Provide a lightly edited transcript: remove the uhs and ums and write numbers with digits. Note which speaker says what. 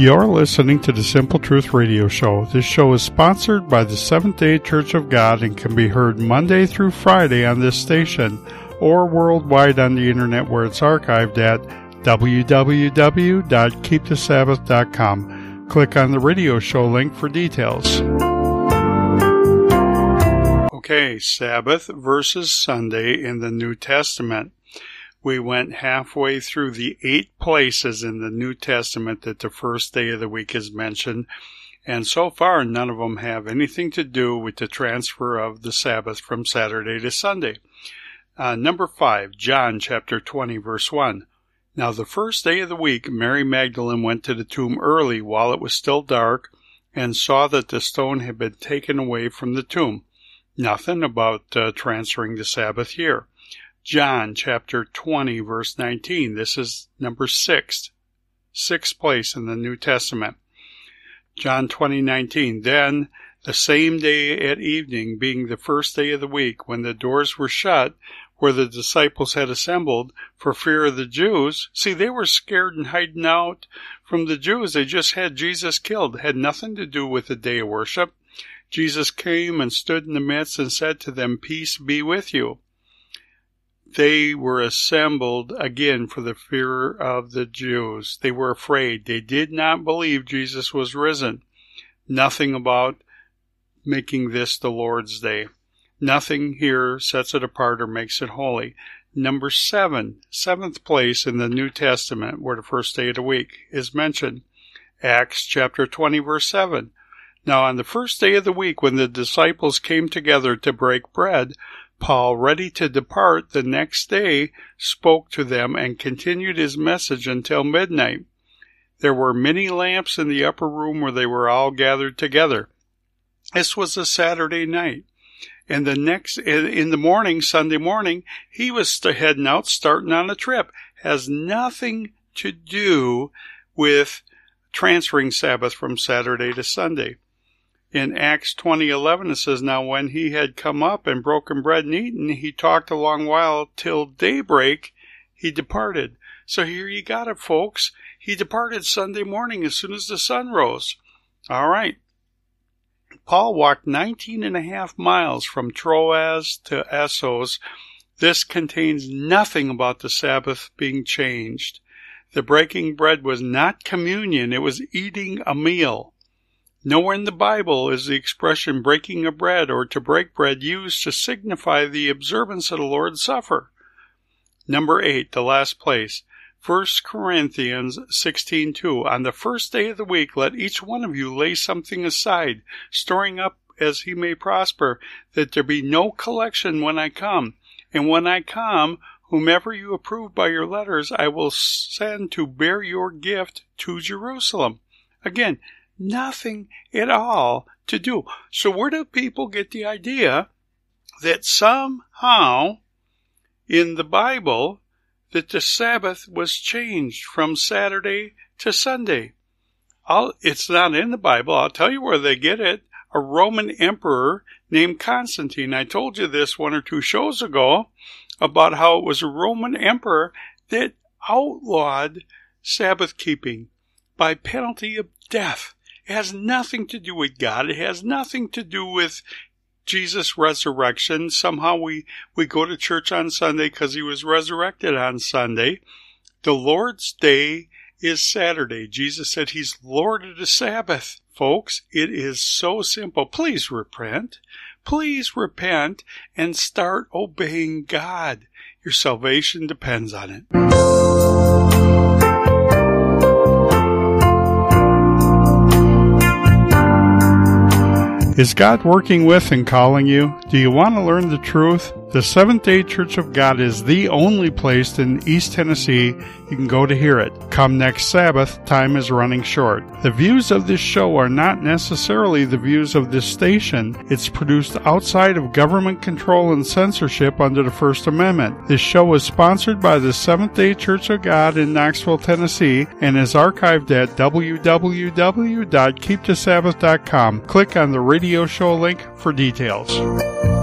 Speaker 1: You're listening to the Simple Truth Radio Show. This show is sponsored by the Seventh-day Church of God and can be heard Monday through Friday on this station or worldwide on the internet where it's archived at www.keepthesabbath.com. Click on the radio show link for details. Okay, Sabbath versus Sunday in the New Testament. We went halfway through the 8 places in the New Testament that the first day of the week is mentioned, and so far none of them have anything to do with the transfer of the Sabbath from Saturday to Sunday. Number 5, John chapter 20, verse 1. Now the first day of the week, Mary Magdalene went to the tomb early while it was still dark and saw that the stone had been taken away from the tomb. Nothing about transferring the Sabbath here. John chapter 20, verse 19. This is number 6. 6th place in the New Testament. John 20:19. Then, the same day at evening, being the first day of the week, when the doors were shut, where the disciples had assembled for fear of the Jews. See, they were scared and hiding out from the Jews. They just had Jesus killed. It had nothing to do with the day of worship. Jesus came and stood in the midst and said to them, "Peace be with you." They were assembled again for the fear of the Jews. They were afraid. They did not believe Jesus was risen. Nothing about making this the Lord's Day. Nothing here sets it apart or makes it holy. Number 7, 7th place in the New Testament, where the first day of the week is mentioned. Acts chapter 20, verse 7. Now on the first day of the week, when the disciples came together to break bread, Paul, ready to depart the next day, spoke to them and continued his message until midnight. There were many lamps in the upper room where they were all gathered together. This was a Saturday night. And in the morning, Sunday morning, he was heading out, starting on a trip. Has nothing to do with transferring Sabbath from Saturday to Sunday. In Acts 20:11, it says, Now when he had come up and broken bread and eaten, he talked a long while till daybreak, he departed. So here you got it, folks. He departed Sunday morning as soon as the sun rose. All right. Paul walked 19.5 miles from Troas to Assos. This contains nothing about the Sabbath being changed. The breaking bread was not communion, it was eating a meal. Nowhere in the Bible is the expression breaking of bread or to break bread used to signify the observance of the Lord's Supper. Number 8, the last place. 1 Corinthians 16:2. On the first day of the week, let each one of you lay something aside, storing up as he may prosper, that there be no collection when I come. And when I come, whomever you approve by your letters, I will send to bear your gift to Jerusalem. Again, nothing at all to do. So where do people get the idea that somehow in the Bible that the Sabbath was changed from Saturday to Sunday? It's not in the Bible. I'll tell you where they get it. A Roman emperor named Constantine. I told you this 1 or 2 shows ago about how it was a Roman emperor that outlawed Sabbath keeping by penalty of death. It has nothing to do with God. It has nothing to do with Jesus' resurrection. Somehow we go to church on Sunday because he was resurrected on Sunday. The Lord's Day is Saturday. Jesus said he's Lord of the Sabbath. Folks, it is so simple. Please repent. Please repent and start obeying God. Your salvation depends on it. Is God working with and calling you? Do you want to learn the truth? The Seventh-day Church of God is the only place in East Tennessee you can go to hear it. Come next Sabbath, time is running short. The views of this show are not necessarily the views of this station. It's produced outside of government control and censorship under the First Amendment. This show is sponsored by the Seventh-day Church of God in Knoxville, Tennessee, and is archived at www.keepthesabbath.com. Click on the radio show link for details.